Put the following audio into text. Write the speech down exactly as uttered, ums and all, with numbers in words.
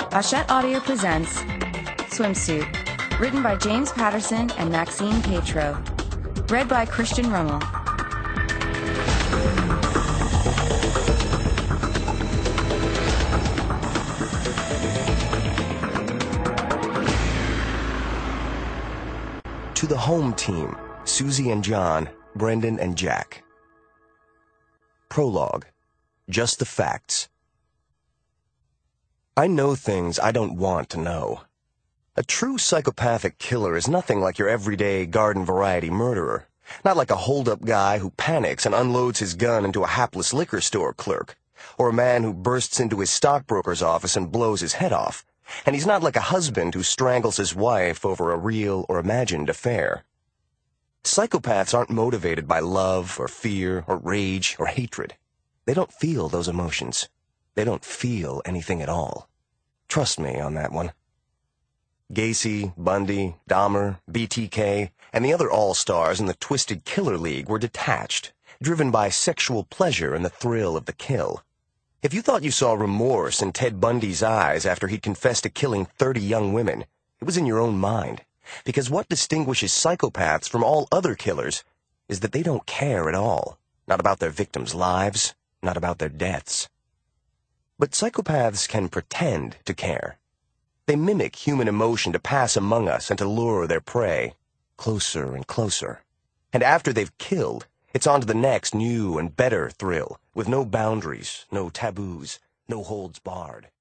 Hachette Audio presents Swimsuit, written by James Patterson and Maxine Petro. Read by Christian Rummel. To the home team, Susie and John, Brendan and Jack. Prologue. Just the facts. I know things I don't want to know. A true psychopathic killer is nothing like your everyday garden-variety murderer. Not like a hold-up guy who panics and unloads his gun into a hapless liquor store clerk, or a man who bursts into his stockbroker's office and blows his head off. And he's not like a husband who strangles his wife over a real or imagined affair. Psychopaths aren't motivated by love or fear or rage or hatred. They don't feel those emotions. They don't feel anything at all. Trust me on that one. Gacy, Bundy, Dahmer, B T K, and the other all-stars in the Twisted Killer League were detached, driven by sexual pleasure and the thrill of the kill. If you thought you saw remorse in Ted Bundy's eyes after he'd confessed to killing thirty young women, it was in your own mind. Because what distinguishes psychopaths from all other killers is that they don't care at all. Not about their victims' lives, not about their deaths. But psychopaths can pretend to care. They mimic human emotion to pass among us and to lure their prey closer and closer. And after they've killed, it's on to the next new and better thrill, with no boundaries, no taboos, no holds barred.